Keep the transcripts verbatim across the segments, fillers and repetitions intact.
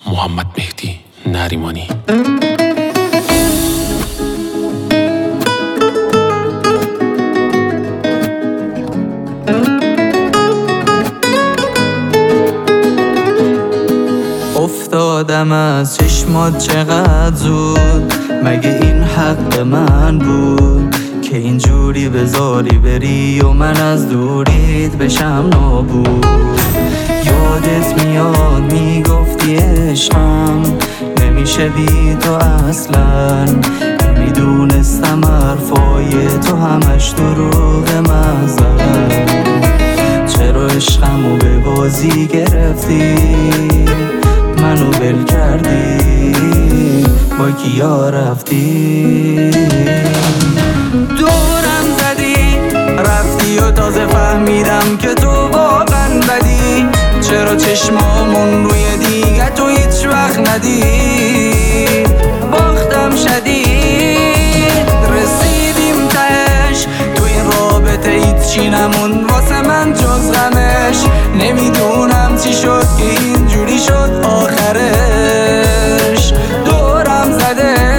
محمد مهدی نریمانی. افتادم از چشمات چقدر زود، مگه این حق من بود که اینجوری بذاری بری و من از دوریت بشم نابود؟ یادت میاد میگفتی عشقم نمیشه بی تو اصلا، میدونستم حرفای تو همش دروغ محضن. چرا عشقمو به بازی گرفتی، منو ول کردی، با کیا رفتی؟ دورم زدی رفتی و تازه فهمیدم که تو واقعا بدی. چرا چشمامون روی دیگه تو هیچ وقت ندید؟ باختم شدید رسیدیم تهش، تو این رابطه هیچی نمون واسه من جز غمش. نمیدونم چی شد که اینجوری شد آخرش، دورم زدش.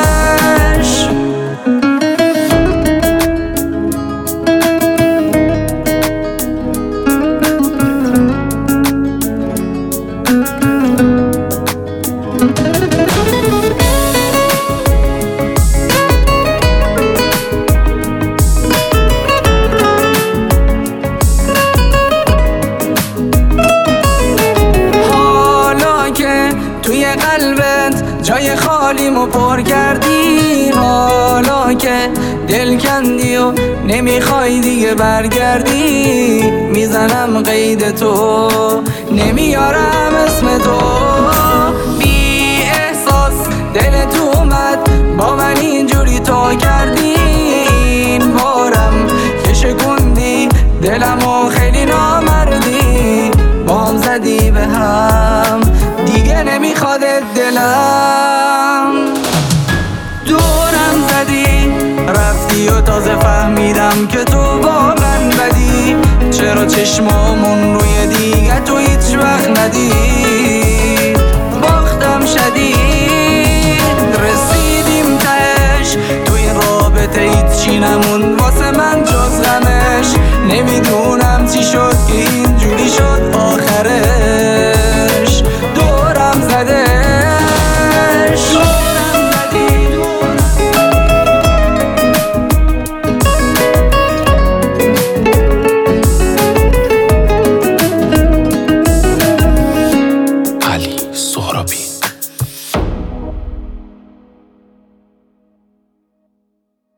توی قلبت جای خالیمو پر کردی، حالا که دل کندی و نمیخوای دیگه برگردی. میزنم قید تو نمیارم اسم تو، بی احساس دلت اومد با من اینجوری تو کردی. این بارم که شکوندی دلمو خیلی نامردی، بام زدی به هم دیگه نمیخوادت دلم. دورم زدی رفتی و تازه فهمیدم که تو واقعا بدی. چرا چشمامون روی دیگه تو هیچ وقت ندید؟ باختم شدید رسیدیم تهش، تو این رابطه هیچی نمون واسه من جز غمش. نمیدونم چی شد که اینجوری شد آخرش، دورم زدش. علی سهرابی.